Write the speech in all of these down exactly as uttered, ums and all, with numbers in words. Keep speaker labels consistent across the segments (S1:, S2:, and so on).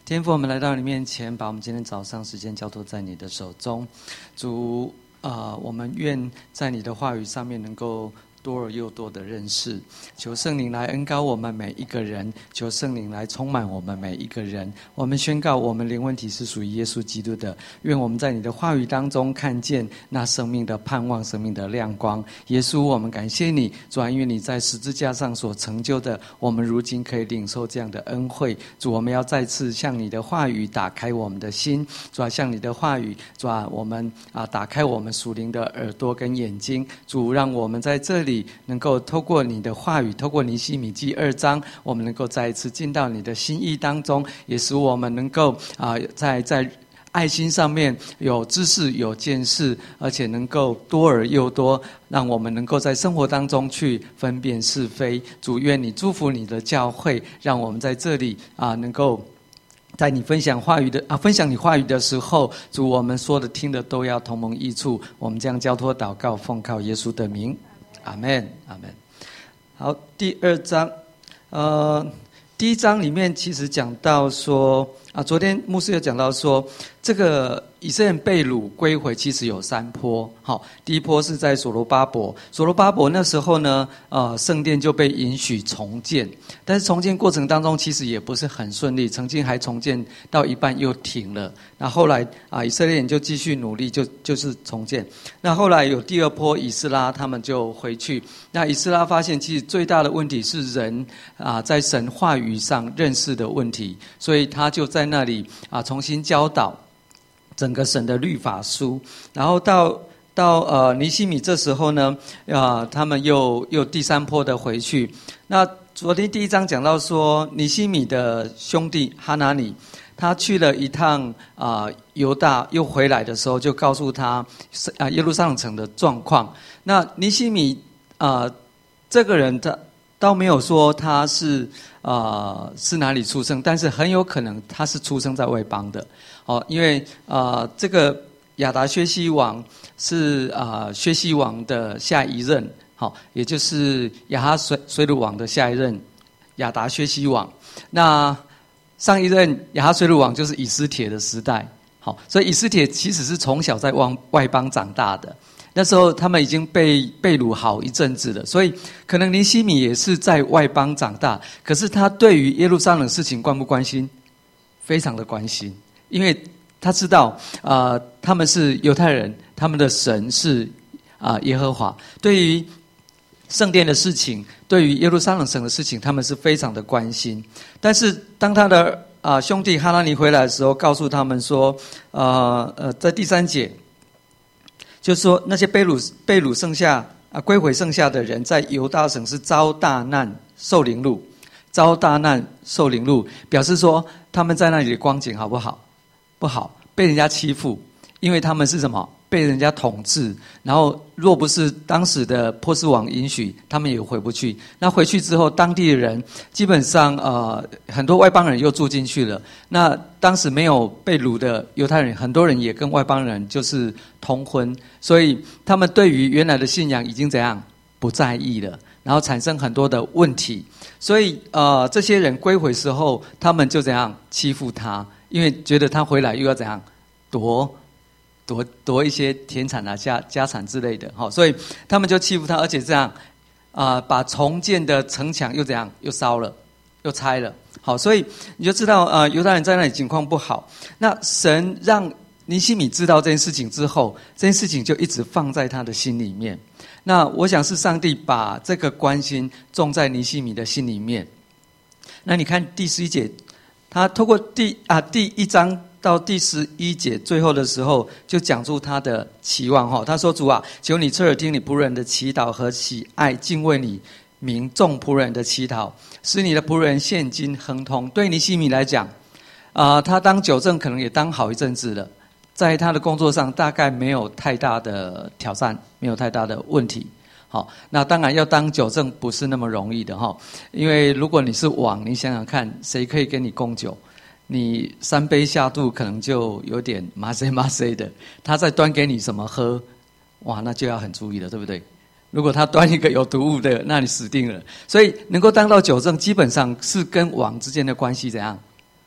S1: 天父，我们来到你面前，把我们今天早上时间交托在你的手中。主啊、呃，我们愿在你的话语上面能够多而又多的认识，求圣灵来恩膏我们每一个人，求圣灵来充满我们每一个人。我们宣告，我们灵魂体是属于耶稣基督的。愿我们在你的话语当中看见那生命的盼望，生命的亮光。耶稣，我们感谢你，主啊，因为你在十字架上所成就的，我们如今可以领受这样的恩惠。主，我们要再次向你的话语打开我们的心，主啊，向你的话语，主啊，我们啊打开我们属灵的耳朵跟眼睛。主，让我们在这里能够透过你的话语，透过尼希米记二章，我们能够再一次进到你的心意当中，也使我们能够啊、呃，在在爱心上面有知识有见识，而且能够多而又多，让我们能够在生活当中去分辨是非。主，愿你祝福你的教会，让我们在这里啊、呃、能够在你分享话语的啊，分享你话语的时候，主，我们说的听的都要同盟益处。我们将交托祷告，奉靠耶稣的名。阿们，阿们。好，第二章，呃，第一章里面其实讲到说啊，昨天牧师有讲到说，这个以色列人被掳归回其实有三波。好，第一波是在所罗巴伯，所罗巴伯那时候呢，呃，圣殿就被允许重建，但是重建过程当中其实也不是很顺利，曾经还重建到一半又停了。那后来啊，以色列人就继续努力，就就是重建。那后来有第二波以斯拉，他们就回去。那以斯拉发现，其实最大的问题是人啊，在神话语上认识的问题，所以他就在那里啊重新教导整个神的律法书。然后到到呃尼希米这时候呢，啊他们又又第三波的回去。那昨天第一章讲到说，尼希米的兄弟哈拿尼，他去了一趟啊、呃、犹大，又回来的时候就告诉他啊、呃、耶路撒冷城的状况。那尼希米啊、呃、这个人他倒没有说他是啊、呃、是哪里出生，但是很有可能他是出生在外邦的。哦，因为啊、呃、这个亚达薛西王是啊、呃、薛西王的下一任，好、哦，也就是亚哈水水鲁王的下一任亚达薛西王。那上一任亚哈水鲁王就是以斯帖的时代，好，所以以斯帖其实是从小在外邦长大的。那时候他们已经被被掳好一阵子了，所以可能尼希米也是在外邦长大，可是他对于耶路撒冷事情关不关心？非常的关心，因为他知道啊、呃，他们是犹太人，他们的神是啊、呃、耶和华。对于圣殿的事情，对于耶路撒冷城的事情，他们是非常的关心。但是当他的啊、呃、兄弟哈拿尼回来的时候，告诉他们说，呃呃，在第三节，就是说那些被掳被掳剩下啊归回剩下的人，在犹大省是遭大难受凌辱，遭大难受凌辱，表示说他们在那里的光景好不好？不好，被人家欺负，因为他们是什么？被人家统治，然后若不是当时的波斯王允许，他们也回不去。那回去之后，当地的人基本上呃很多外邦人又住进去了。那当时没有被掳的犹太人，很多人也跟外邦人就是通婚，所以他们对于原来的信仰已经怎样不在意了，然后产生很多的问题。所以呃这些人归回时候，他们就怎样欺负他，因为觉得他回来又要怎样夺。夺夺一些田产啊、家家产之类的，好，所以他们就欺负他，而且这样啊、呃，把重建的城墙又怎样，又烧了，又拆了，好，所以你就知道啊，犹太人在那里情况不好。那神让尼希米知道这件事情之后，这件事情就一直放在他的心里面。那我想是上帝把这个关心种在尼希米的心里面。那你看第十一节，他透过第啊第一章。到第十一节最后的时候，就讲出他的期望哈。他说：“主啊，求你侧耳听你仆人的祈祷和喜爱敬畏你名众仆人的祈祷，使你的仆人现今亨通。”对尼希米来讲，啊、呃，他当酒政可能也当好一阵子了，在他的工作上大概没有太大的挑战，没有太大的问题。好，那当然要当酒政不是那么容易的哈，因为如果你是王，你想想看，谁可以给你供酒？你三杯下肚可能就有点麻塞麻塞的，他再端给你什么喝，哇，那就要很注意了，对不对？如果他端一个有毒物的，那你死定了。所以能够当到酒政，基本上是跟王之间的关系怎样？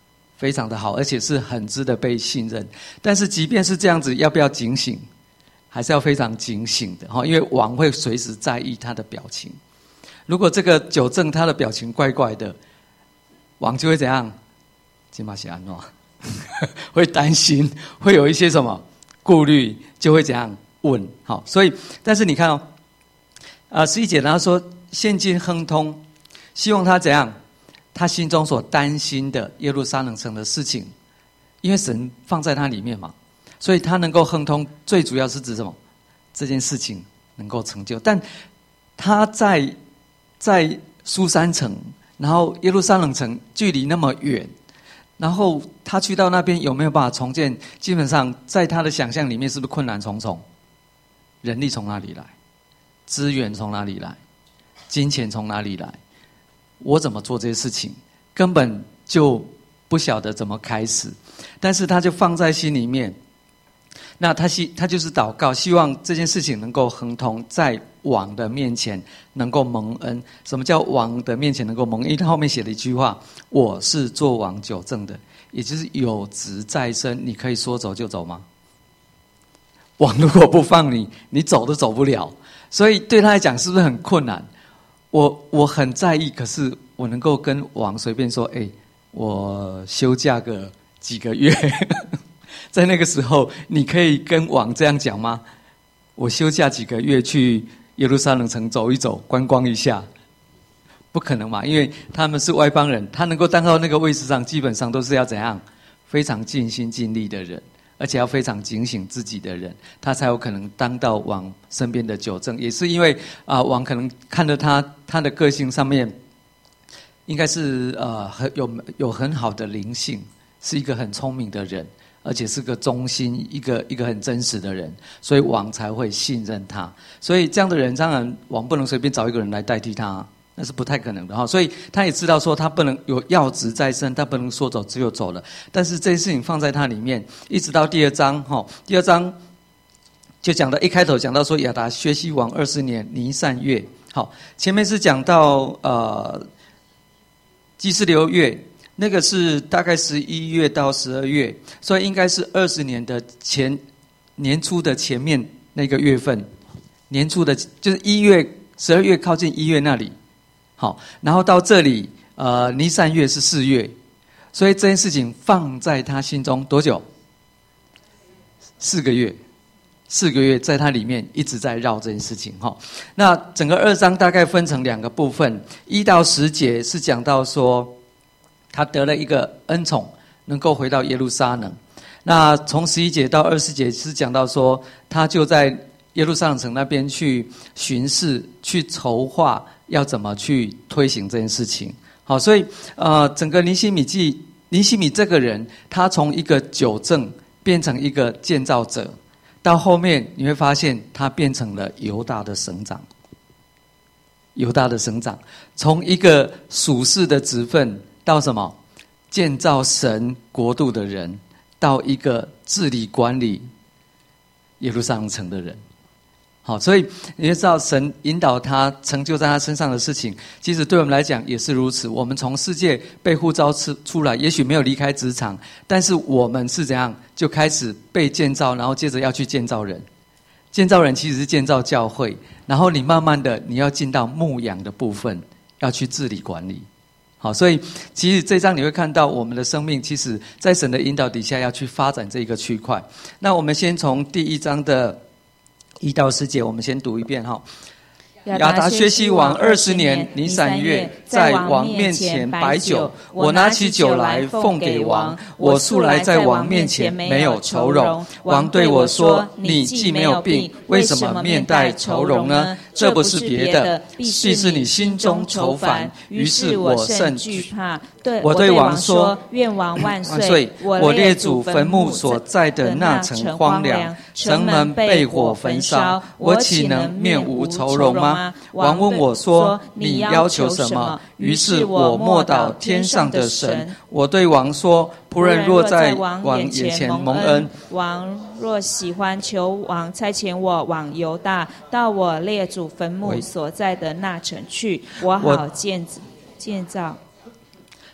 S1: 非常的好，而且是很值得被信任。但是即便是这样子，要不要警醒？还是要非常警醒的哈，因为王会随时在意他的表情。如果这个酒政他的表情怪怪的，王就会怎样？金马西安诺会担心，会有一些什么顾虑，就会怎样问？好，所以但是你看哦，啊，十一节他说现今亨通，希望他怎样？他心中所担心的耶路撒冷城的事情，因为神放在他里面嘛。所以他能够亨通，最主要是指什么？这件事情能够成就。但他在在书珊城，然后耶路撒冷城距离那么远，然后他去到那边有没有办法重建？基本上在他的想象里面，是不是困难重重？人力从哪里来？资源从哪里来？金钱从哪里来？我怎么做这些事情？根本就不晓得怎么开始。但是他就放在心里面。那他希他就是祷告，希望这件事情能够亨通，在王的面前能够蒙恩。什么叫王的面前能够蒙恩？因为他后面写了一句话：“我是做王久正的，也就是有职在身。”你可以说走就走吗？王如果不放你，你走都走不了。所以对他来讲，是不是很困难？我我很在意，可是我能够跟王随便说：“哎，我休假个几个月。”在那个时候，你可以跟王这样讲吗？我休假几个月去耶路撒冷城走一走，观光一下，不可能嘛？因为他们是外邦人，他能够当到那个位置上，基本上都是要怎样？非常尽心尽力的人，而且要非常警醒自己的人，他才有可能当到王身边的酒政。也是因为啊、呃，王可能看到他他的个性上面，应该是呃很有有很好的灵性，是一个很聪明的人。而且是个忠心、一个一个很真实的人，所以王才会信任他。所以这样的人，当然王不能随便找一个人来代替他，那是不太可能的哈。所以他也知道说，他不能有要职在身，他不能说走就走了。但是这些事情放在他里面，一直到第二章哈，第二章就讲到一开头讲到说亚达薛西王二十年尼散月，好，前面是讲到呃基斯流月。那个是大概十一月到十二月，所以应该是二十年的前年初的前面那个月份，年初的就是一月、十二月靠近一月那里，好，然后到这里，呃，尼散月是四月，所以这件事情放在他心中多久？四个月，四个月在他里面一直在绕这件事情哈。那整个二章大概分成两个部分，一到十节是讲到说。他得了一个恩宠，能够回到耶路撒冷。那从十一节到二十节是讲到说，他就在耶路撒冷城那边去巡视、去筹划要怎么去推行这件事情。好，所以呃，整个尼希米记，尼希米这个人，他从一个酒政变成一个建造者，到后面你会发现他变成了犹大的省长。犹大的省长，从一个属世的职分。到什么？建造神国度的人，到一个治理管理耶路撒冷城的人。好，所以你就知道神引导他成就在他身上的事情，其实对我们来讲也是如此。我们从世界被呼召出来，也许没有离开职场，但是我们是怎样就开始被建造，然后接着要去建造人。建造人其实是建造教会，然后你慢慢的你要进到牧养的部分，要去治理管理。好，所以其实这章你会看到我们的生命，其实在神的引导底下要去发展这一个区块。那我们先从第一章的一到十节，我们先读一遍哈。亚达薛西王二十年尼散月，在王面前摆酒，我拿起酒来奉给王。我素来在王面前没有愁容。王对我说：“你既没有病，为什么面带愁容呢？这不是别的，必是你心中愁烦。”于是我甚惧怕。我对王说：“愿王万岁！我列祖坟墓所在的那城荒凉，城门被火焚烧，我岂能面无愁容吗？”王问我说：“你要求什么？”于是我默祷天上的神。我对王说：“仆人若在王眼前蒙恩，
S2: 王若喜欢，求王差遣我往犹大，到我列祖坟墓所在的那城去，我好建建造。”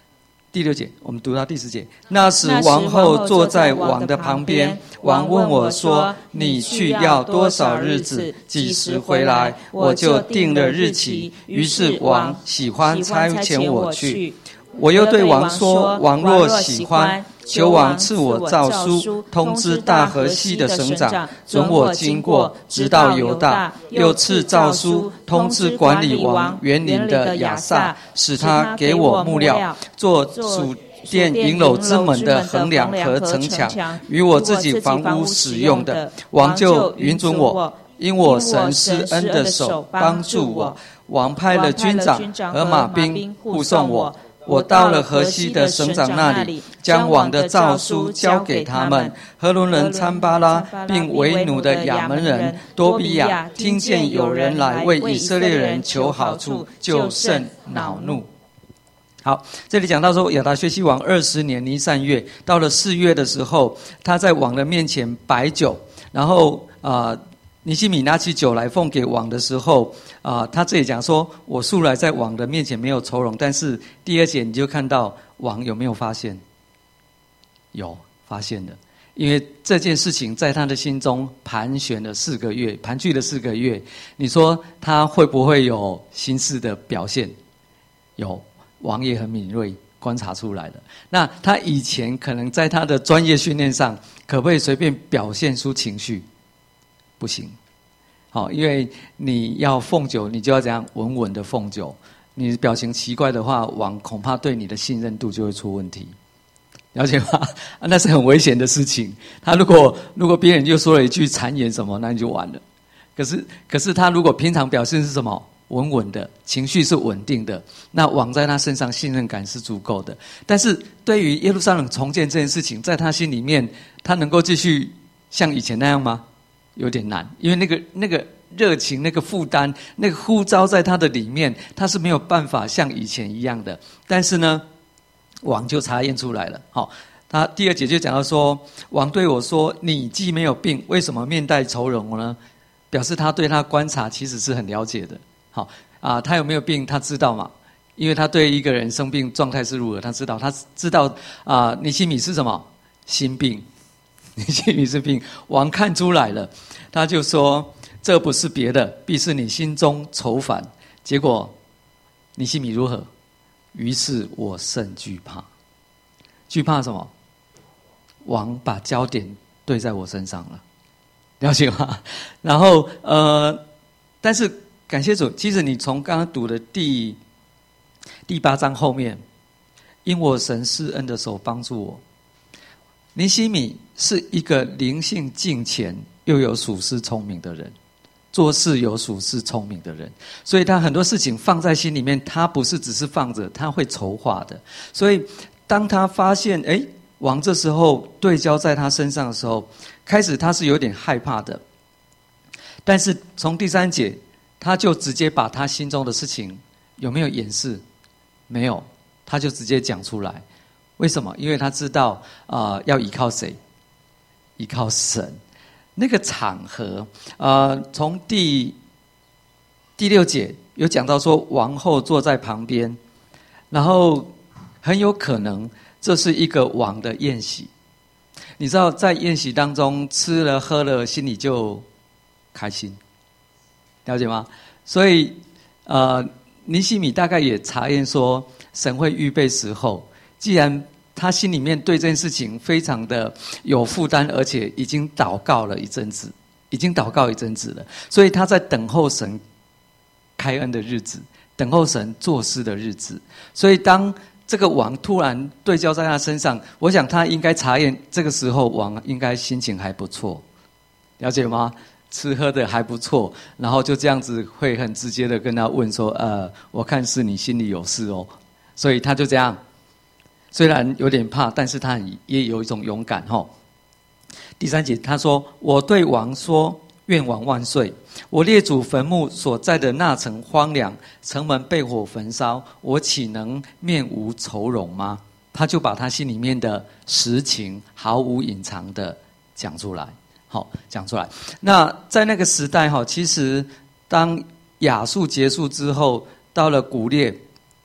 S1: 第六节，我们读到第十节。那时王后坐在王的旁边，王问我说：“你去要多少日子？几时回来？”我就定了日期。于是王喜欢差遣我去。我又对王说：“王若喜欢，求王赐我诏书，通知大河西的省长，准我经过，直到犹大。又赐诏书，通知管理王园林的亚萨，使他给我木料，做属殿营楼之门的横梁和城墙，与我自己房屋使用的。王就允准我，因我神施恩的手帮助我。王派了军长和马兵护送我。我到了河西的省长那里，将王的诏书交给他们。何伦人参巴拉并为奴的亚门人多比亚听见有人来为以色列人求好处，就甚恼怒。好，这里讲到说亚达薛西王二十年尼散月，到了四月的时候，他在王的面前摆酒，然后啊。呃尼西米拿起酒来奉给王的时候，啊、呃，他这里讲说，我素来在王的面前没有愁容，但是第二节你就看到王有没有发现？有发现的，因为这件事情在他的心中盘旋了四个月，盘踞了四个月。你说他会不会有心事的表现？有，王也很敏锐，观察出来了。那他以前可能在他的专业训练上，可不可以随便表现出情绪？不行，好，因为你要奉酒，你就要怎样稳稳的奉酒。你表情奇怪的话，王恐怕对你的信任度就会出问题，了解吗？那是很危险的事情。他如果如果别人就说了一句谗言什么，那你就完了。可是可是他如果平常表现是什么？稳稳的，情绪是稳定的，那王在他身上信任感是足够的。但是对于耶路撒冷重建这件事情，在他心里面，他能够继续像以前那样吗？有点难，因为那个那个热情、那个负担、那个呼召在他的里面，他是没有办法像以前一样的。但是呢，王就查验出来了。好，他第二节就讲到说，王对我说：“你既没有病，为什么面带愁容呢？”表示他对他观察其实是很了解的。好啊，他有没有病，他知道嘛？因为他对一个人生病状态是如何，他知道，他知道啊，尼西米是什么？心病。尼西米是病，王看出来了，他就说：“这不是别的，必是你心中愁烦。”结果尼西米如何？于是我甚惧怕。惧怕什么？王把焦点对在我身上了，了解吗？然后呃，但是感谢主，其实你从刚刚读的第第八章后面，因我神施恩的手帮助我。尼西米是一个灵性敬虔又有属世聪明的人，做事有属世聪明的人，所以他很多事情放在心里面，他不是只是放着，他会筹划的。所以当他发现哎，王这时候对焦在他身上的时候，开始他是有点害怕的，但是从第三节他就直接把他心中的事情有没有掩饰？没有，他就直接讲出来。为什么？因为他知道啊、呃，要依靠谁？依靠神。那个场合，呃，从第第六节有讲到说，王后坐在旁边，然后很有可能这是一个王的宴席。你知道，在宴席当中吃了喝了，心里就开心，了解吗？所以，呃，尼西米大概也查验说，神会预备时候。既然他心里面对这件事情非常的有负担，而且已经祷告了一阵子，已经祷告一阵子了，所以他在等候神开恩的日子，等候神做事的日子。所以当这个王突然对焦在他身上，我想他应该查验，这个时候王应该心情还不错，了解吗？吃喝的还不错，然后就这样子会很直接的跟他问说：“呃，我看是你心里有事哦。”所以他就这样。虽然有点怕，但是他也有一种勇敢齁。第三节他说：“我对王说，愿王万岁！我列祖坟墓所在的那城荒凉，城门被火焚烧，我岂能面无愁容吗？”他就把他心里面的实情毫无隐藏的讲出来，好，讲出来。那在那个时代齁，其实当亚述结束之后，到了古列。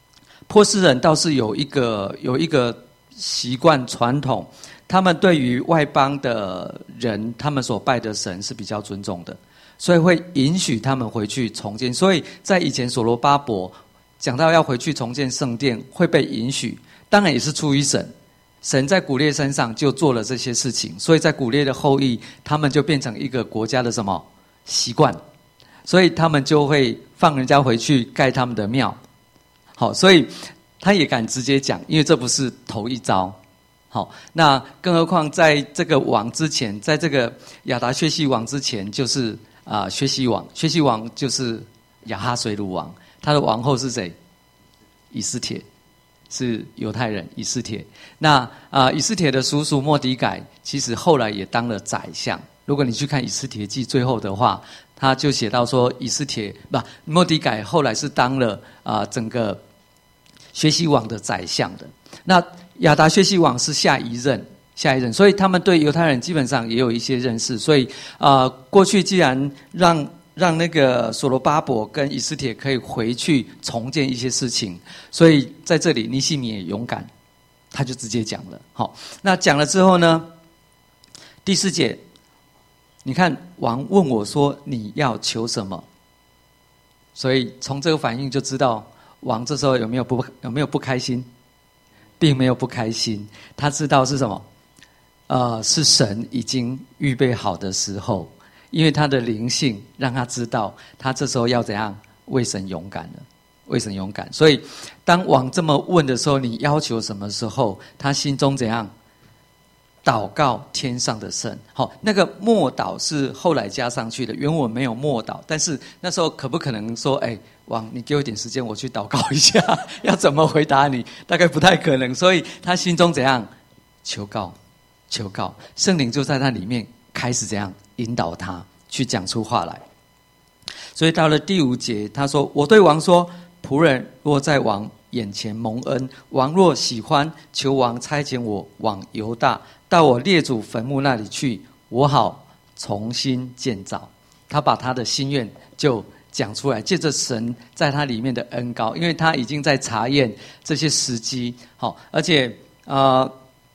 S1: 波斯人倒是有一个有一个习惯传统，他们对于外邦的人，他们所拜的神是比较尊重的，所以会允许他们回去重建。所以在以前所罗巴伯讲到要回去重建圣殿，会被允许，当然也是出于神。神在古列身上就做了这些事情，所以在古列的后裔，他们就变成一个国家的什么习惯，所以他们就会放人家回去盖他们的庙。好，所以他也敢直接讲，因为这不是头一遭。好，那更何况在这个王之前，在这个亚达薛西王之前，就是啊、呃、薛西王，薛西王就是亚哈随鲁王，他的王后是谁？以斯帖。是犹太人以斯帖。那啊、呃，以斯帖的叔叔末底改，其实后来也当了宰相。如果你去看以斯帖记最后的话，他就写到说，以斯帖不末底改后来是当了啊、呃、整个薛西王的宰相的。那亚达薛西王是下一任，下一任，所以他们对犹太人基本上也有一些认识。所以啊、呃，过去既然让让那个所罗巴伯跟以斯帖可以回去重建一些事情，所以在这里尼希米也勇敢，他就直接讲了。好，那讲了之后呢，第四节，你看王问我说你要求什么？所以从这个反应就知道王这时候有没有不有没有不开心，并没有不开心，他知道是什么，呃，是神已经预备好的时候。因为他的灵性让他知道，他这时候要怎样为神勇敢了，为神勇敢。所以，当王这么问的时候，你要求什么时候？他心中怎样祷告天上的神？好，那个默祷是后来加上去的，原文没有默祷。但是那时候可不可能说，哎，王，你给我一点时间，我去祷告一下，要怎么回答你？大概不太可能。所以他心中怎样求告，求告，圣灵就在那里面开始怎样引导他去讲出话来。所以到了第五节，他说：“我对王说，仆人若在王眼前蒙恩，王若喜欢，求王差遣我往犹大，到我列祖坟墓那里去，我好重新建造。”他把他的心愿就讲出来，借着神在他里面的恩膏，因为他已经在查验这些时机。好，而且呃。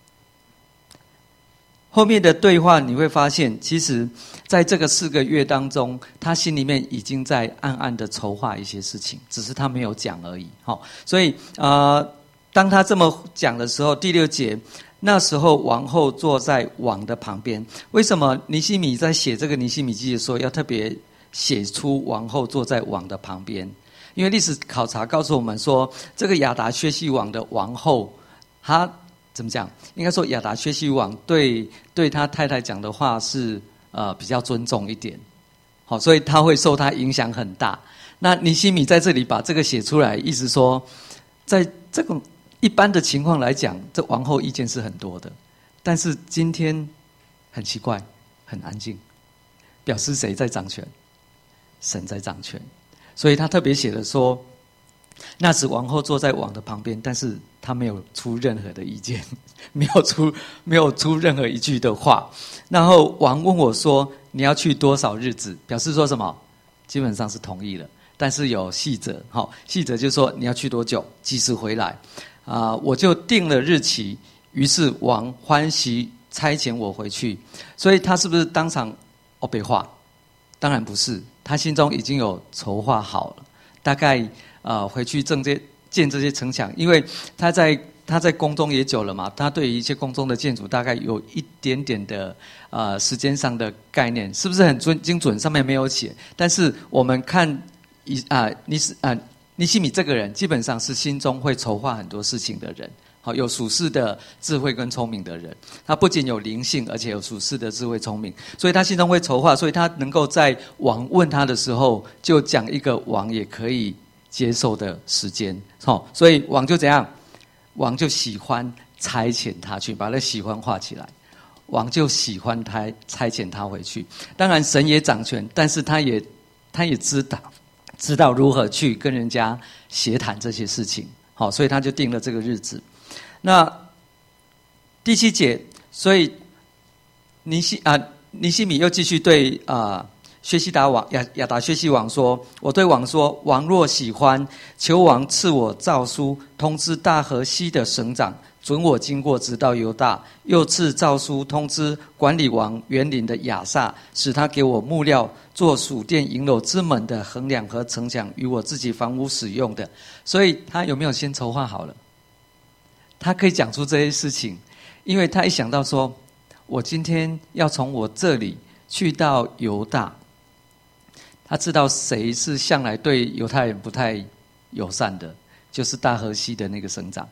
S1: 后面的对话你会发现，其实在这个四个月当中，他心里面已经在暗暗的筹划一些事情，只是他没有讲而已。好，所以呃，当他这么讲的时候，第六节，那时候王后坐在王的旁边。为什么尼希米在写这个尼希米记的时候，要特别写出王后坐在王的旁边？因为历史考察告诉我们说，这个亚达薛西王的王后，她怎么讲？应该说亚达薛西王对对他太太讲的话是呃比较尊重一点，好，所以他会受他影响很大。那尼希米在这里把这个写出来，意思说，在这种一般的情况来讲，这王后意见是很多的，但是今天很奇怪，很安静，表示谁在掌权？神在掌权，所以他特别写了说。那时王后坐在王的旁边，但是他没有出任何的意见，没有出没有出任何一句的话。然后王问我说：“你要去多少日子？”表示说什么？基本上是同意了，但是有细则。好，细则就说你要去多久，几时回来啊、呃？我就定了日期。于是王欢喜差遣我回去。所以他是不是当场哦被话？当然不是，他心中已经有筹划好了，大概。呃，回去正这建这些城墙，因为他在他在宫中也久了嘛，他对于一些宫中的建筑大概有一点点的呃时间上的概念，是不是很准精准？上面没有写，但是我们看以啊尼斯啊尼希米这个人，基本上是心中会筹划很多事情的人，好，有属世的智慧跟聪明的人，他不仅有灵性，而且有属世的智慧聪明，所以他心中会筹划，所以他能够在王问他的时候，就讲一个王也可以接受的时间，好，所以王就怎样？王就喜欢差遣他去，把那喜欢画起来。王就喜欢他差遣他回去。当然，神也掌权，但是他也他也知道知道如何去跟人家协谈这些事情，好，所以他就定了这个日子。那第七节，所以尼希啊尼希米又继续对啊。呃薛西达王亚亚达薛西王说：“我对王说，王若喜欢，求王赐我诏书，通知大河西的省长，准我经过，直到犹大；又赐诏书通知管理王园林的亚萨，使他给我木料做属殿营楼之门的横梁和城墙，与我自己房屋使用的。”所以他有没有先筹划好了？他可以讲出这些事情，因为他一想到说，我今天要从我这里去到犹大，他知道谁是向来对犹太人不太友善的，就是大河西的那个省长。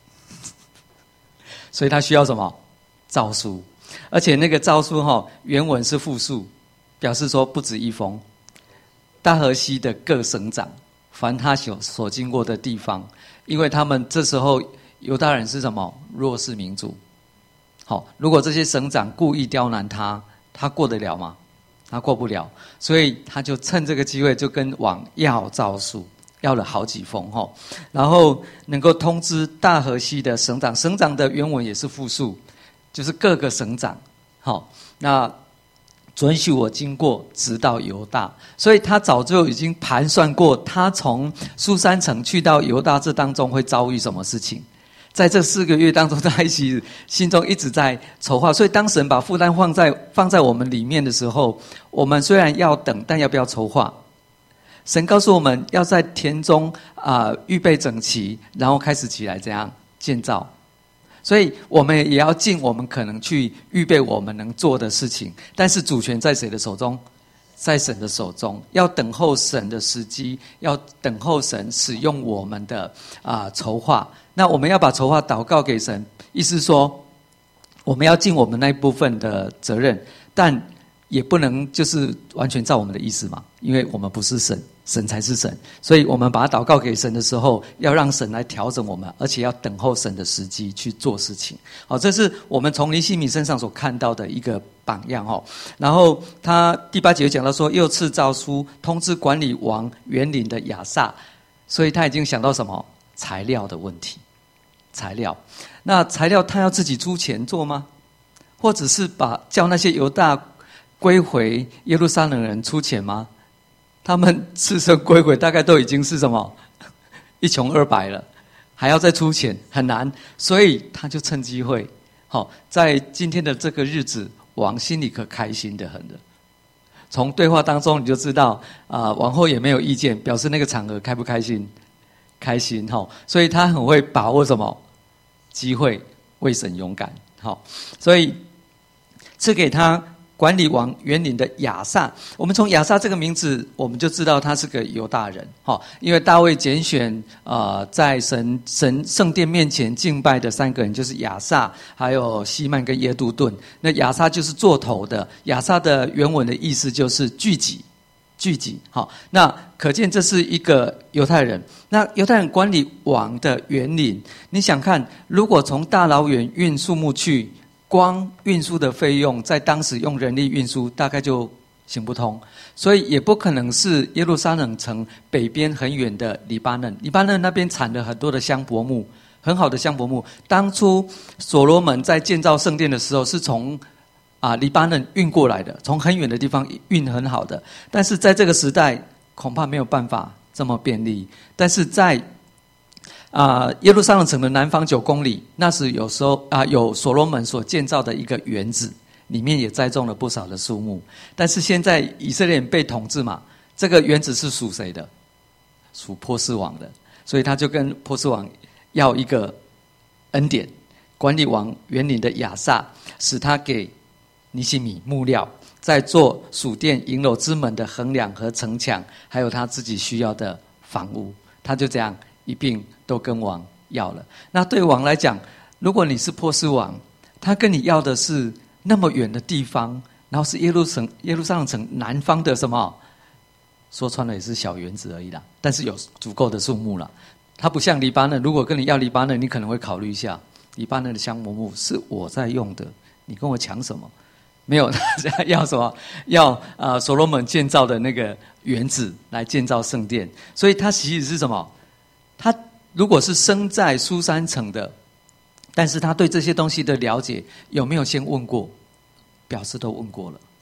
S1: 所以他需要什么？诏书。而且那个诏书哈，原文是复数，表示说不止一封。大河西的各省长，凡他所所经过的地方，因为他们这时候犹大人是什么？弱势民族。好，如果这些省长故意刁难他，他过得了吗？他过不了，所以他就趁这个机会就跟王要诏书，要了好几封哈，然后能够通知大河西的省长，省长的原文也是复数，就是各个省长。好，那准许我经过，直到犹大，所以他早就已经盘算过，他从苏珊城去到犹大这当中会遭遇什么事情。在这四个月当中，在一起心中一直在筹划，所以当神把负担放在放在我们里面的时候，我们虽然要等，但要不要筹划？神告诉我们要在田中啊、呃、预备整齐，然后开始起来怎样建造。所以我们也要尽我们可能去预备我们能做的事情，但是主权在谁的手中？在神的手中，要等候神的时机，要等候神使用我们的啊、呃、筹划。那我们要把筹划祷告给神，意思说我们要尽我们那一部分的责任，但也不能就是完全照我们的意思嘛，因为我们不是神，神才是神，所以我们把它祷告给神的时候，要让神来调整我们，而且要等候神的时机去做事情。好，这是我们从尼希米身上所看到的一个榜样哈。然后他第八节讲到说，又赐诏书通知管理王园林的亚萨，所以他已经想到什么？材料的问题。材料，那材料他要自己出钱做吗？或者是把叫那些犹大归回耶路撒冷人出钱吗？他们自身归回大概都已经是什么一穷二白了，还要再出钱，很难。所以他就趁机会，好，在今天的这个日子，王心里可开心的很了。从对话当中你就知道，啊、呃，王后也没有意见，表示那个场合开不开心？开心哈，所以他很会把握什么机会，为神勇敢。好，所以赐给他管理王园林的亚萨。我们从亚萨这个名字，我们就知道他是个犹大人。哈，因为大卫拣选啊、呃，在神神圣殿面前敬拜的三个人，就是亚萨、还有希曼跟耶杜顿。那亚萨就是做头的，亚萨的原文的意思就是聚集。聚集，好，那可见这是一个犹太人。那犹太人管理王的园林，你想看，如果从大老远运树木去，光运输的费用，在当时用人力运输，大概就行不通，所以也不可能是耶路撒冷城北边很远的黎巴嫩。黎巴嫩那边产了很多的香柏木，很好的香柏木。当初所罗门在建造圣殿的时候，是从啊，黎巴嫩运过来的，从很远的地方运很好的，但是在这个时代恐怕没有办法这么便利。但是在啊耶路撒冷城的南方九公里，那时有时候啊有所罗门所建造的一个园子，里面也栽种了不少的树木。但是现在以色列人被统治嘛，这个园子是属谁的？属波斯王的，所以他就跟波斯王要一个恩典，管理王园林的亚萨，使他给尼希米木料，在做属殿营楼之门的横梁和城墙，还有他自己需要的房屋，他就这样一并都跟王要了。那对王来讲，如果你是波斯王，他跟你要的是那么远的地方，然后是耶路城耶路撒冷城南方的什么？说穿了也是小园子而已啦，但是有足够的树木啦。他不像黎巴嫩，如果跟你要黎巴嫩，你可能会考虑一下，黎巴嫩的香柏木是我在用的，你跟我抢什么？没有，要什么？要呃所罗门建造的那个园子来建造圣殿。所以他其实是什么？他如果是生在苏珊城的，但是他对这些东西的了解有没有先问过？表示都问过了。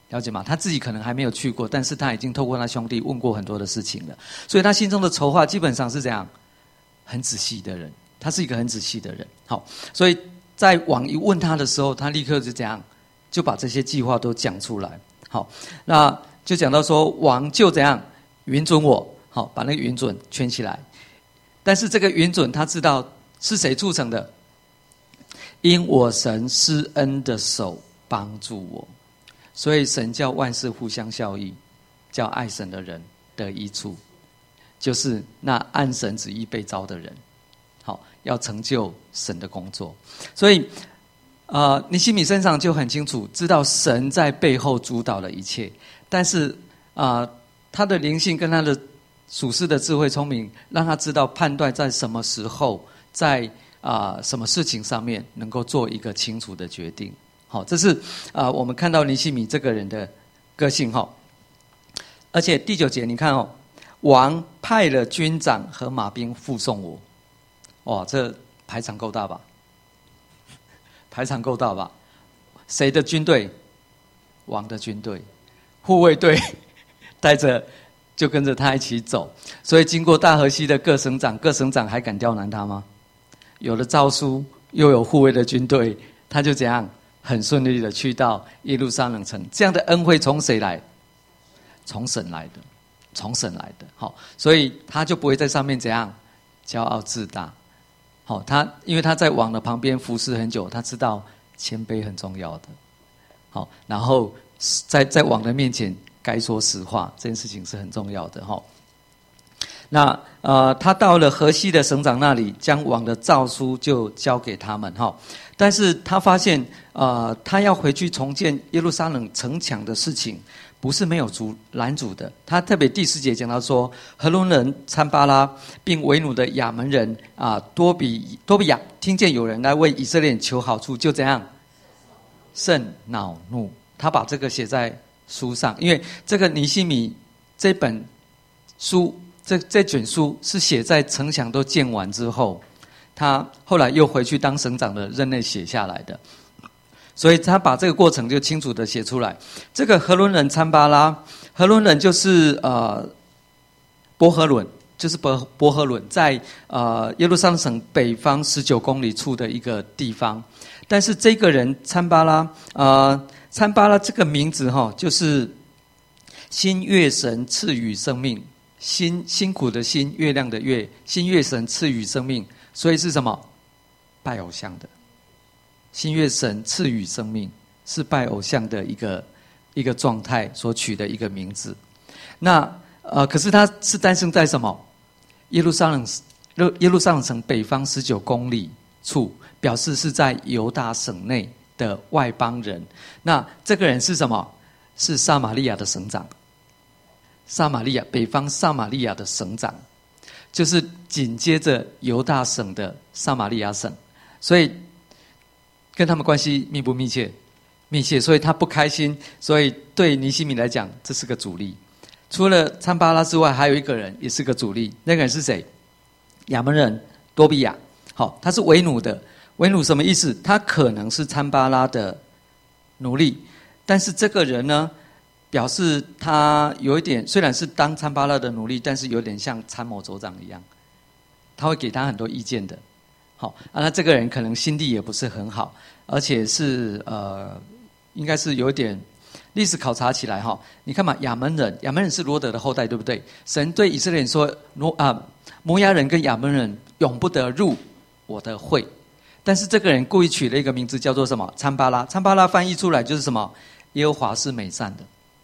S1: 了解吗？他自己可能还没有去过，但是他已经透过他兄弟问过很多的事情了，所以他心中的筹划基本上是这样，很仔细的人，他是一个很仔细的人。好，所以在王一问他的时候，他立刻就这样就把这些计划都讲出来。好，那就讲到说王就怎样允准我，好，把那个允准圈起来。但是这个允准他知道是谁促成的，因我神施恩的手帮助我。所以神叫万事互相效益，叫爱神的人得益处，就是那按神旨意被召的人，好，要成就神的工作。所以呃，尼希米身上就很清楚知道神在背后主导了一切，但是啊、呃，他的灵性跟他的属世的智慧聪明，让他知道判断在什么时候，在啊、呃、什么事情上面能够做一个清楚的决定。好，这是啊、呃，我们看到尼希米这个人的个性哈。而且第九节你看哦，王派了军长和马兵护送我，哇，这排场够大吧？排场够大吧？谁的军队？王的军队，护卫队带着就跟着他一起走。所以经过大河西的各省长，各省长还敢刁难他吗？有了诏书，又有护卫的军队，他就怎样？很顺利的去到耶路撒冷城，这样的恩惠从谁来？从神来的，从神来的。好，所以他就不会在上面怎样骄傲自大。好，他因为他在王的旁边服侍很久，他知道谦卑很重要的。好，然后在在王的面前该说实话，这件事情是很重要的哈。那呃，他到了河西的省长那里，将王的诏书就交给他们哈。但是他发现，呃，他要回去重建耶路撒冷城墙的事情，不是没有阻拦阻的。他特别第四节讲到说，何伦人参巴拉，并为奴的亚门人啊、呃、多比多比亚，听见有人来为以色列人求好处，就怎样甚恼怒。他把这个写在书上，因为这个尼希米这本书。这这卷书是写在城墙都建完之后，他后来又回去当省长的任内写下来的，所以他把这个过程就清楚的写出来。这个何伦人参巴拉，何伦人就是呃伯和伦，就是伯伯和伦，在呃耶路撒冷省北方十九公里处的一个地方。但是这个人参巴拉，呃参巴拉这个名字哈、哦，就是新月神赐予生命。辛辛苦的辛，月亮的月，新月神赐予生命，所以是什么？拜偶像的。新月神赐予生命，是拜偶像的一个一个状态所取的一个名字。那呃，可是他是诞生在什么？耶路撒冷耶路撒冷城北方十九公里处，表示是在犹大省内的外邦人。那这个人是什么？是撒玛利亚的省长。撒玛利亚，北方撒玛利亚的省长，就是紧接着犹大省的撒玛利亚省，所以跟他们关系密不密切？密切，所以他不开心，所以对尼希米来讲，这是个阻力。除了参巴拉之外，还有一个人也是个阻力，那个人是谁？亚门人多比亚。好，他是为奴的。为奴什么意思？他可能是参巴拉的奴隶，但是这个人呢？表示他有一点，虽然是当参巴拉的奴隶，但是有点像参谋首长一样，他会给他很多意见的。好，啊，那这个人可能心地也不是很好，而且是呃，应该是有点历史考察起来哈。你看嘛，亚门人，亚门人是罗德的后代，对不对？神对以色列人说，挪啊，摩押人跟亚门人永不得入我的会。但是这个人故意取了一个名字叫做什么？参巴拉。参巴拉翻译出来就是什么？耶和华是美善的。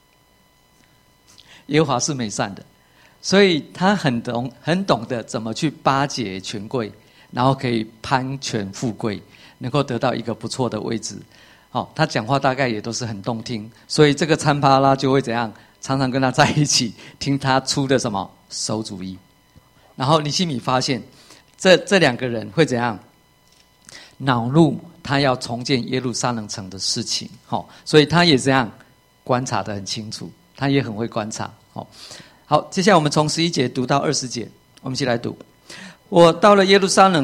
S1: 耶和华是美善的，所以他很懂很懂得怎么去巴结权贵，然后可以攀权富贵，能够得到一个不错的位置。好，他讲话大概也都是很动听，所以这个参巴拉就会怎样，常常跟他在一起，听他出的什么馊主意。然后尼希米发现，这这两个人会怎样恼怒他要重建耶路撒冷城的事情。好，所以他也这样观察得很清楚。他也很会观察。好，好，接下来我们从十一节读到二十节，我们一起来读。我到了耶路撒冷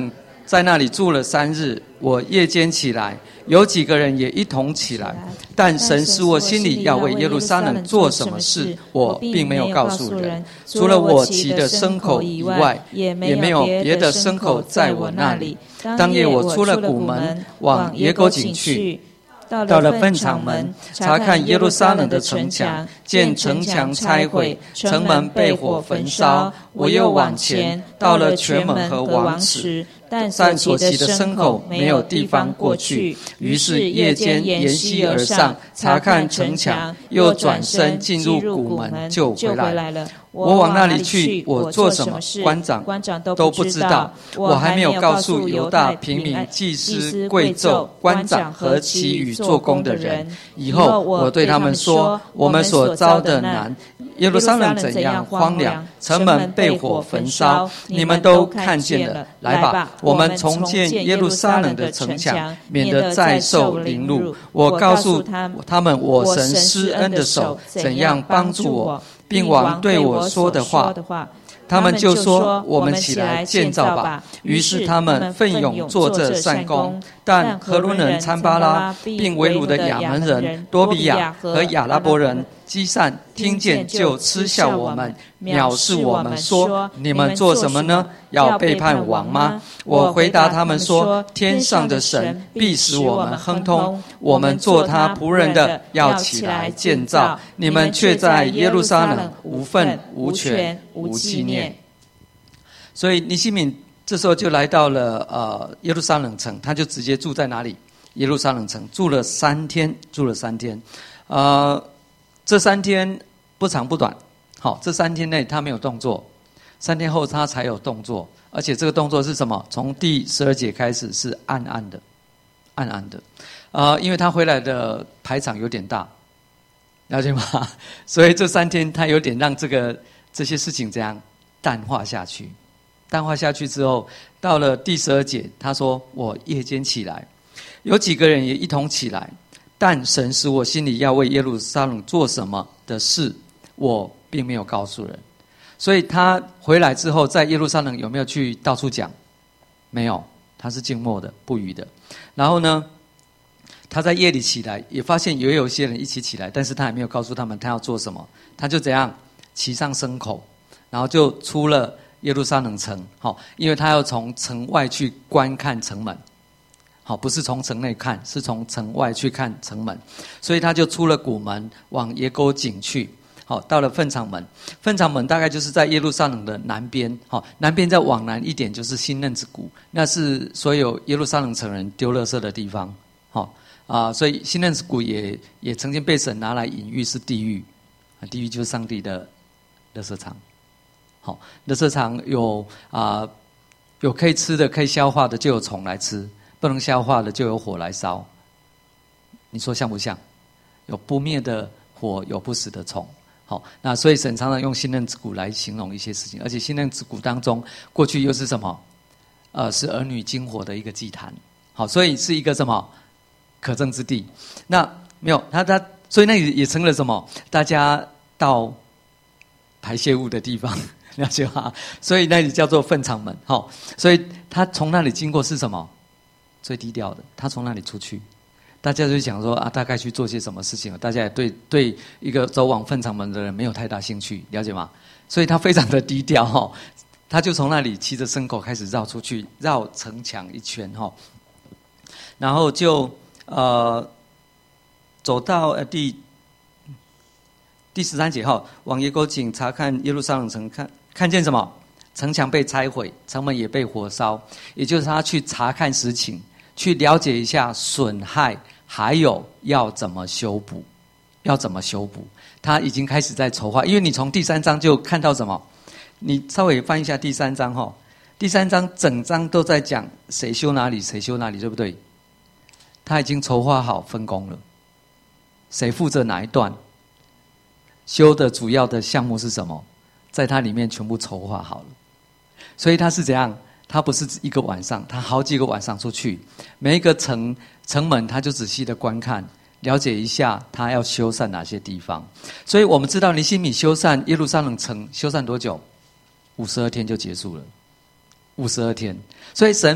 S1: 在那里住了三日。我夜间起来，有几个人也一同起来，但神使我心里要为耶路撒冷做什么事，我并没有告诉人。除了我骑的牲口以外，也没有别的牲口在我那里。当夜我出了谷门，往野狗井去，到了粪场门，查看耶路撒冷的城墙，见城墙拆毁，城门被火焚烧。我又往前，到了泉门和王池，但所骑的牲口没有地方过去。于是夜间沿溪而上，查看城墙，又转身进入谷门，就回来了。我往那里去，我做什么，官长都不知道。我还没有告诉犹大平民、祭司、贵胄、官长和其余做工的人。以后我对他们说：我们所遭的难，耶路撒冷怎样荒凉，城门被火焚烧，你们都看见了。来吧，我们重建耶路撒冷的城墙，免得再受凌辱。我告诉他们我神施恩的手怎样帮助我，并王对我说的话。他们就说：我们起来建造吧。于是他们奋勇做这善工。但何伦人参巴拉，并为掳的亚门人多比亚和亚拉伯人基散，听见就嗤笑我们，藐视我们，说：你们做什么呢？要背叛王吗？我回答他们说：天上的神必使我们亨通，我们做他仆人的要起来建造，你们却在耶路撒冷无份无权无纪念。所以尼西米这时候就来到了呃耶路撒冷城，他就直接住在哪里？耶路撒冷城住了三天，住了三天，呃，这三天不长不短，好，这三天内他没有动作，三天后他才有动作，而且这个动作是什么？从第十二节开始是暗暗的，暗暗的，呃，因为他回来的排场有点大，了解吗？所以这三天他有点让这个这些事情这样淡化下去。淡化下去之后，到了第十二节，他说：我夜间起来，有几个人也一同起来，但神使我心里要为耶路撒冷做什么的事，我并没有告诉人。所以他回来之后，在耶路撒冷有没有去到处讲？没有，他是静默的，不语的。然后呢，他在夜里起来，也发现也有一些人一起起来，但是他还没有告诉他们他要做什么。他就怎样骑上牲口，然后就出了耶路撒冷城，好，因为他要从城外去观看城门，好，不是从城内看，是从城外去看城门，所以他就出了谷门，往野狗井去，好，到了粪场门。粪场门大概就是在耶路撒冷的南边，好，南边再往南一点就是新嫩子谷，那是所有耶路撒冷城人丢垃圾的地方，好啊，所以新嫩子谷也也曾经被神拿来隐喻是地狱，地狱就是上帝的垃圾场。好，垃圾场有啊、呃，有可以吃的、可以消化的，就有虫来吃；不能消化的，就有火来烧。你说像不像？有不灭的火，有不死的虫。好，那所以神常常用新嫩子谷来形容一些事情，而且新嫩子谷当中，过去又是什么？呃，是儿女经火的一个祭坛。好，所以是一个什么可憎之地？那没有他他，所以那也成了什么？大家到排泄物的地方。了解吗？所以那里叫做粪场门，好，所以他从那里经过是什么？最低调的，他从那里出去，大家就想说啊，大概去做些什么事情？大家也对对一个走往粪场门的人没有太大兴趣，了解吗？所以他非常的低调哈，他就从那里骑着牲口开始绕出去，绕城墙一圈哈，然后就呃走到呃第第十三节哈，往野狗井查看耶路撒冷城，看。看见什么？城墙被拆毁，城门也被火烧，也就是他去查看实情，去了解一下损害，还有要怎么修补，要怎么修补。他已经开始在筹划，因为你从第三章就看到什么？你稍微翻一下第三章哈，第三章整章都在讲谁修哪里，谁修哪里，对不对？他已经筹划好分工了，谁负责哪一段，修的主要的项目是什么？在它里面全部筹划好了，所以他是怎样？他不是一个晚上，他好几个晚上出去，每一个城城门他就仔细的观看，了解一下他要修缮哪些地方。所以我们知道尼西米修缮耶路撒冷城修缮多久？五十二天就结束了，五十二天。所以神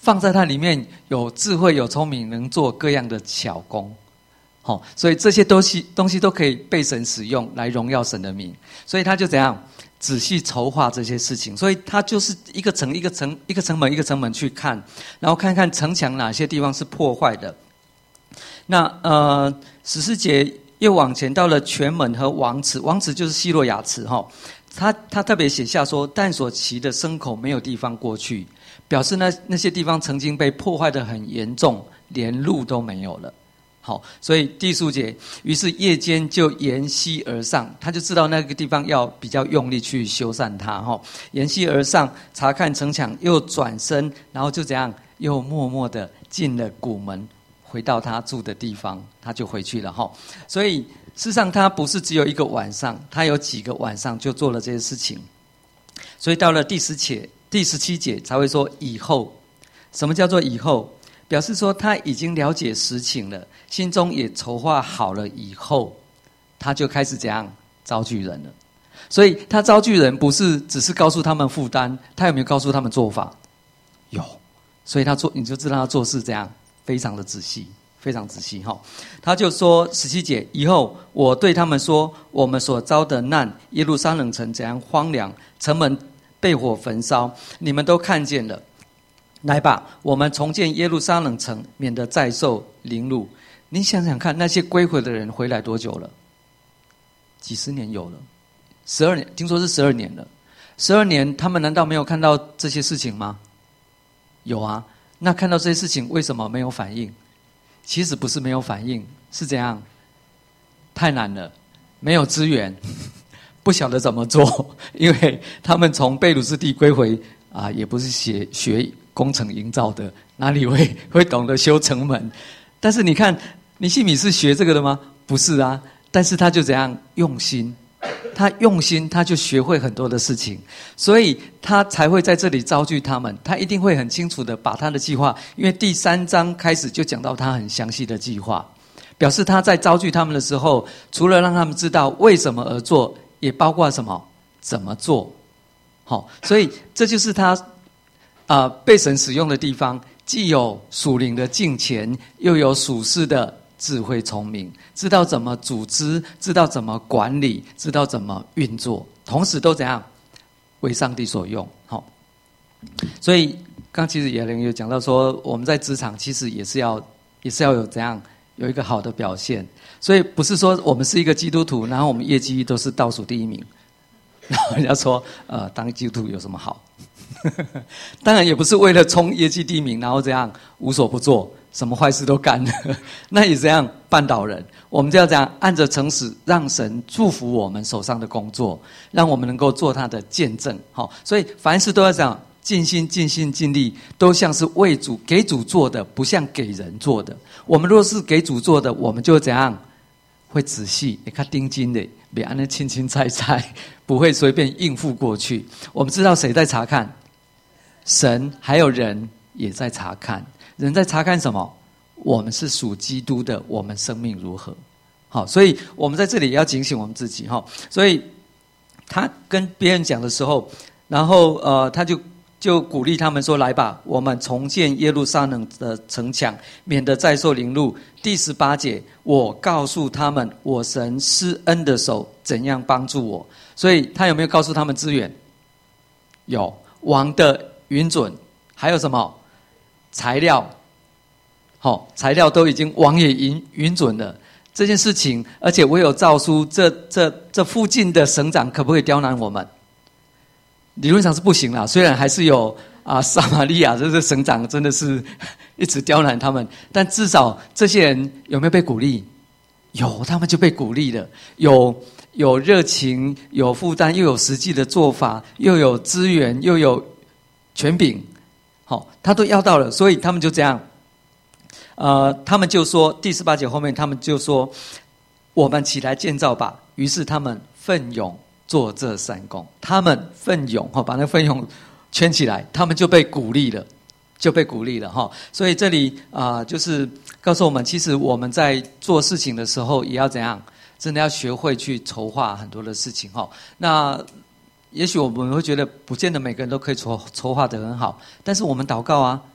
S1: 放在它里面有智慧有聪明，能做各样的巧工。好、哦，所以这些东西东西都可以被神使用来荣耀神的名。所以他就怎样仔细筹划这些事情。所以他就是一个城一个城一个城门一个城门去看，然后看看城墙哪些地方是破坏的。那呃十四节又往前到了泉门和王池，王池就是希洛亚池哈、哦。他他特别写下说，但所骑的牲口没有地方过去，表示那那些地方曾经被破坏得很严重，连路都没有了。好，所以第十五节，于是夜间就沿溪而上，他就知道那个地方要比较用力去修缮它哈。沿溪而上，查看城墙，又转身，然后就这样又默默的进了谷门，回到他住的地方，他就回去了哈。所以事实上他不是只有一个晚上，他有几个晚上就做了这些事情。所以到了第十节、第十七节才会说以后。什么叫做以后？表示说他已经了解实情了，心中也筹划好了以后，他就开始怎样招聚人了。所以他招聚人不是只是告诉他们负担，他有没有告诉他们做法？有。所以他做，你就知道他做事怎样非常的仔细，非常仔细哈。他就说十七节，以后我对他们说，我们所遭的难，耶路撒冷城怎样荒凉，城门被火焚烧，你们都看见了。来吧，我们重建耶路撒冷城，免得再受凌辱。你想想看，那些归回的人回来多久了？几十年有了，十二年，听说是十二年了。十二年，他们难道没有看到这些事情吗？有啊。那看到这些事情，为什么没有反应？其实不是没有反应，是怎样？太难了，没有资源，不晓得怎么做，因为他们从贝鲁斯地归回啊，也不是学学工程营造的，哪里会会懂得修城门？但是你看，尼希米是学这个的吗？不是啊。但是他就怎样用心，他用心，他就学会很多的事情，所以他才会在这里招聚他们。他一定会很清楚的把他的计划，因为第三章开始就讲到他很详细的计划，表示他在招聚他们的时候，除了让他们知道为什么而做，也包括什么怎么做。好，所以这就是他啊、呃，被神使用的地方，既有属灵的敬虔，又有属世的智慧聪明，知道怎么组织，知道怎么管理，知道怎么运作，同时都怎样为上帝所用。好，所以刚其实也有讲到说，我们在职场其实也是要也是要有怎样有一个好的表现。所以不是说我们是一个基督徒，然后我们业绩都是倒数第一名，然后人家说呃，当基督徒有什么好？当然也不是为了冲业绩第一名，然后这样无所不做，什么坏事都干了，那也这样绊倒人。我们就要这样按着诚实，让神祝福我们手上的工作，让我们能够做他的见证。好，所以凡事都要这样尽心尽心尽力，都像是为主给主做的，不像给人做的。我们若是给主做的，我们就怎样会仔细，也看盯紧的，别按那轻轻猜猜，不会随便应付过去。我们知道谁在查看？神还有人也在查看。人在查看什么？我们是属基督的，我们生命如何？好，所以我们在这里也要警醒我们自己哈。所以他跟别人讲的时候，然后呃，他就就鼓励他们说：“来吧，我们重建耶路撒冷的城墙，免得再受凌辱。”第十八节，我告诉他们，我神施恩的手怎样帮助我。所以他有没有告诉他们资源？有，王的允准，还有什么材料？好、哦，材料都已经王也允允准了这件事情，而且我有诏书，这这这附近的省长可不可以刁难我们？理论上是不行啦，虽然还是有啊，撒玛利亚这个省长真的是一直刁难他们，但至少这些人有没有被鼓励？有，他们就被鼓励了，有有热情，有负担，又有实际的做法，又有资源，又有权柄，好、哦，他都要到了，所以他们就这样，呃，他们就说第十八节后面，他们就说，我们起来建造吧。于是他们奋勇做这三工，他们奋勇哈，把那奋勇圈起来，他们就被鼓励了，就被鼓励了哈。所以这里啊、呃，就是告诉我们，其实我们在做事情的时候，也要怎样，真的要学会去筹划很多的事情哈。那也许我们会觉得，不见得每个人都可以筹筹划得很好，但是我们祷告啊，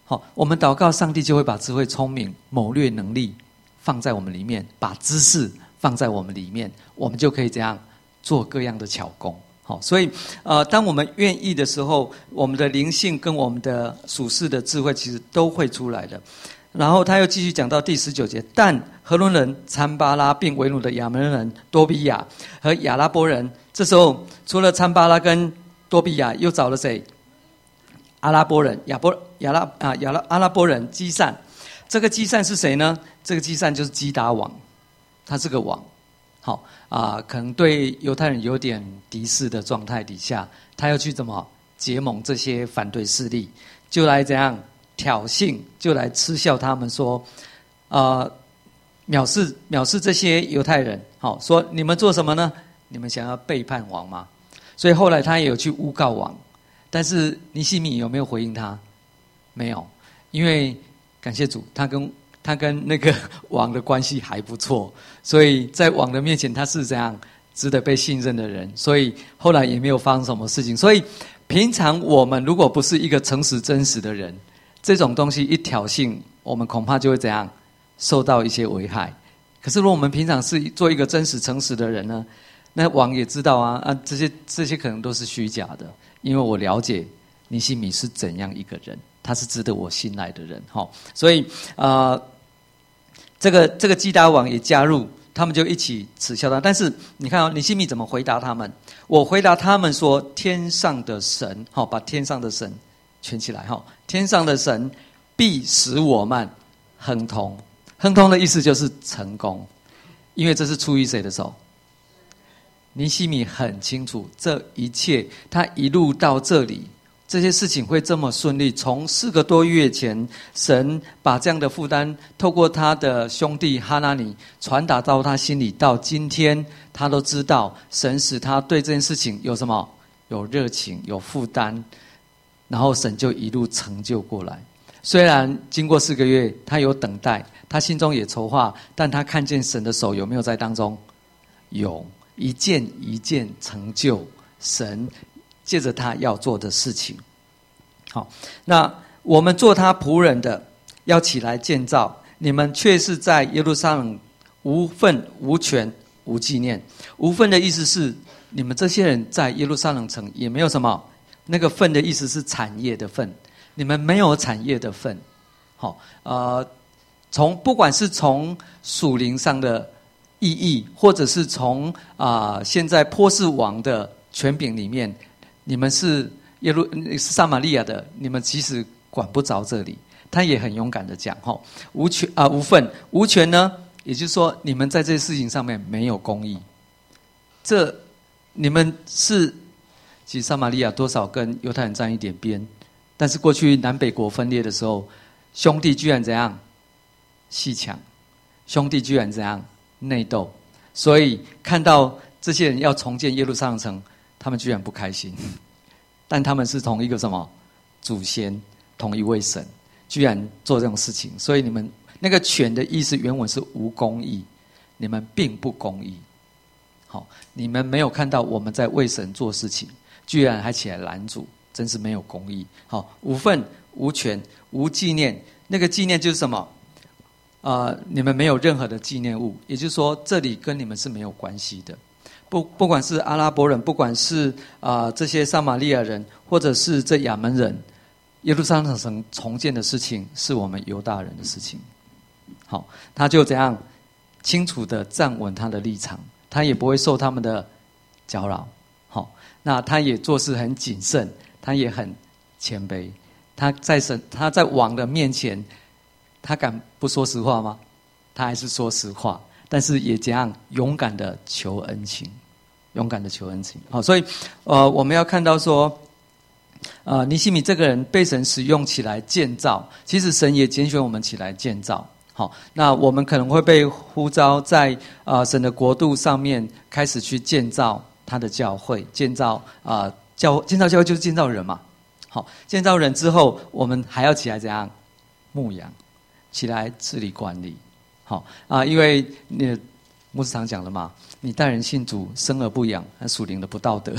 S1: 好，我们祷告，上帝就会把智慧、聪明、谋略能力放在我们里面，把知识放在我们里面，我们就可以这样做各样的巧工。好，所以呃，当我们愿意的时候，我们的灵性跟我们的属世的智慧其实都会出来的。然后他又继续讲到第十九节，但何伦人参巴拉并为奴的亚门人多比亚和亚拉波人，这时候除了参巴拉跟多比亚，又找了谁？阿拉伯人亚波亚拉啊亚拉阿拉伯人基善。这个基善是谁呢？这个基善就是基达王，他是个王。好啊、呃，可能对犹太人有点敌视的状态底下，他要去怎么结盟这些反对势力，就来怎样挑衅，就来嗤笑他们说，呃，藐视藐视这些犹太人。好，说你们做什么呢？你们想要背叛王吗？所以后来他也有去诬告王。但是尼希米有没有回应他？没有，因为感谢主，他跟他跟那个王的关系还不错，所以在王的面前他是这样值得被信任的人，所以后来也没有发生什么事情。所以平常我们如果不是一个诚实真实的人，这种东西一挑衅，我们恐怕就会怎样受到一些危害。可是如果我们平常是做一个真实诚实的人呢，那王也知道啊，啊这些这些可能都是虚假的。因为我了解尼希米是怎样一个人，他是值得我信赖的人，哈，所以呃，这个这个基达王也加入，他们就一起耻笑他。但是你看哦，尼希米怎么回答他们？我回答他们说：天上的神，好，把天上的神圈起来，哈，天上的神必使我们亨通。亨通的意思就是成功，因为这是出于谁的手？尼希米很清楚这一切，他一路到这里，这些事情会这么顺利。从四个多月前，神把这样的负担透过他的兄弟哈拿尼传达到他心里，到今天他都知道，神使他对这件事情有什么？有热情，有负担，然后神就一路成就过来。虽然经过四个月，他有等待，他心中也筹划，但他看见神的手有没有在当中？有。一件一件成就神借着他要做的事情。好，那我们做他仆人的要起来建造，你们却是在耶路撒冷无份无权无纪念。无份的意思是你们这些人在耶路撒冷城也没有什么，那个份的意思是产业的份，你们没有产业的份。好，呃，从不管是从属灵上的意义，或者是从啊、呃、现在波斯王的权柄里面，你们是耶路是撒玛利亚的，你们其实管不着这里。他也很勇敢的讲，吼，无权啊、呃、无份无权呢，也就是说你们在这些事情上面没有公义。这你们是其实撒玛利亚多少跟犹太人沾一点边，但是过去南北国分裂的时候，兄弟居然怎样戏抢，兄弟居然怎样内斗，所以看到这些人要重建耶路撒冷城，他们居然不开心。但他们是同一个什么祖先，同一位神，居然做这种事情。所以你们那个权的意思原文是无公义，你们并不公义。好，你们没有看到我们在为神做事情，居然还起来拦阻，真是没有公义。好，无份无权无纪念，那个纪念就是什么？呃，你们没有任何的纪念物，也就是说，这里跟你们是没有关系的。不，不管是阿拉伯人，不管是啊、呃、这些撒玛利亚人，或者是这亚门人，耶路撒冷城重建的事情，是我们犹大人的事情。好，他就怎样清楚的站稳他的立场，他也不会受他们的搅扰。好，那他也做事很谨慎，他也很谦卑。他在神，他在王的面前。他敢不说实话吗？他还是说实话，但是也这样勇敢的求恩情，勇敢的求恩情。好，所以呃，我们要看到说，呃，尼希米这个人被神使用起来建造，其实神也拣选我们起来建造。好，那我们可能会被呼召在呃神的国度上面开始去建造他的教会，建造啊、呃、教建造教会就是建造人嘛。好，建造人之后，我们还要起来怎样牧养？起来治理管理，好啊，因为你牧师常讲了嘛，你带人信主，生而不养，属灵的不道德，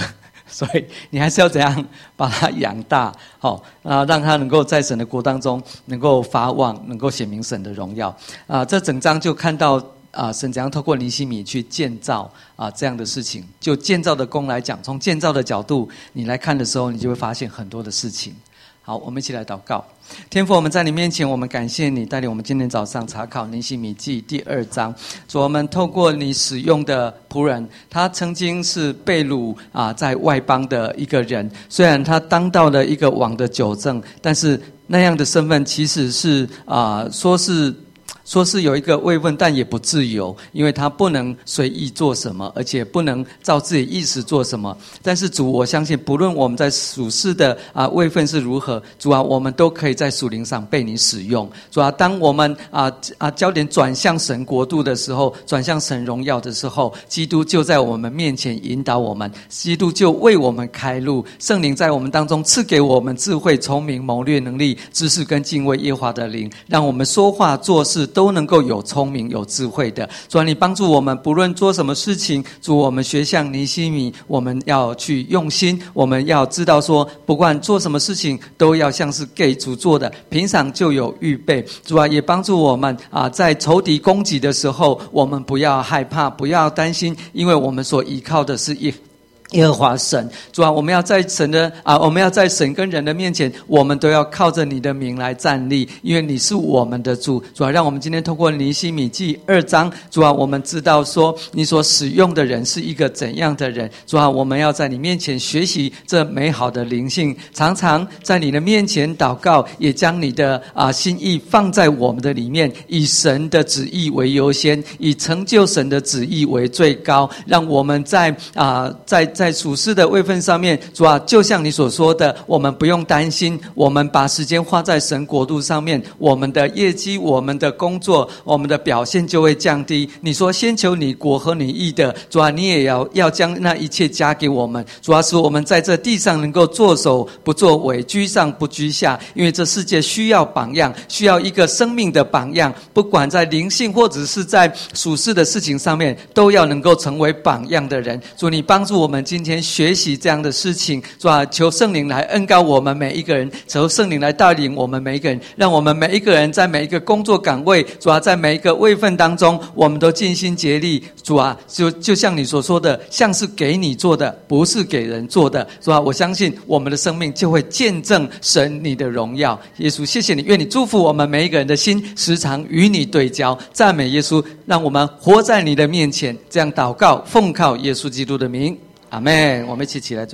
S1: 所以你还是要怎样把它养大，好啊，让它能够在神的国当中能够发旺，能够显明神的荣耀啊。这整章就看到啊，神怎样透过尼希米去建造啊这样的事情。就建造的工来讲，从建造的角度你来看的时候，你就会发现很多的事情。好，我们一起来祷告。天父，我们在你面前，我们感谢你带领我们今天早上查考尼希米记第二章。主，我们透过你使用的仆人，他曾经是被掳啊在外邦的一个人，虽然他当到了一个王的酒政，但是那样的身份其实是啊说是。说是有一个位分，但也不自由，因为他不能随意做什么，而且不能照自己意思做什么。但是主，我相信不论我们在属世的啊位分是如何，主啊，我们都可以在属灵上被你使用。主啊，当我们啊啊焦点转向神国度的时候，转向神荣耀的时候，基督就在我们面前引导我们，基督就为我们开路，圣灵在我们当中赐给我们智慧、聪明、谋略能力、知识跟敬畏耶和华的灵，让我们说话做事都能够有聪明有智慧的。主啊，你帮助我们不论做什么事情，主，我们学像尼希米，我们要去用心，我们要知道说不管做什么事情都要像是给主做的，平常就有预备。主啊，也帮助我们啊，在仇敌攻击的时候，我们不要害怕，不要担心，因为我们所依靠的是耶耶和华神。主啊，我们要在神的啊，我们要在神跟人的面前，我们都要靠着你的名来站立，因为你是我们的主。主啊，让我们今天透过尼希米记二章，主啊，我们知道说你所使用的人是一个怎样的人。主啊，我们要在你面前学习这美好的灵性，常常在你的面前祷告，也将你的啊心意放在我们的里面，以神的旨意为优先，以成就神的旨意为最高。让我们在啊在在属世的位分上面，主啊，就像你所说的，我们不用担心，我们把时间花在神国度上面，我们的业绩、我们的工作、我们的表现就会降低。你说先求你国和你义的，主啊，你也要要将那一切加给我们。主啊，使我们在这地上能够作首不作尾，居上不居下，因为这世界需要榜样，需要一个生命的榜样，不管在灵性或者是在属世的事情上面，都要能够成为榜样的人。主，你帮助我们今天学习这样的事情，主啊，求圣灵来恩膏我们每一个人，求圣灵来带领我们每一个人，让我们每一个人在每一个工作岗位，主啊，在每一个位分当中，我们都尽心竭力。主啊，就就像你所说的，像是给你做的，不是给人做的。主啊，我相信我们的生命就会见证神你的荣耀。耶稣，谢谢你，愿你祝福我们每一个人的心，时常与你对焦。赞美耶稣，让我们活在你的面前。这样祷告，奉靠耶稣基督的名。阿们。我们一起起来。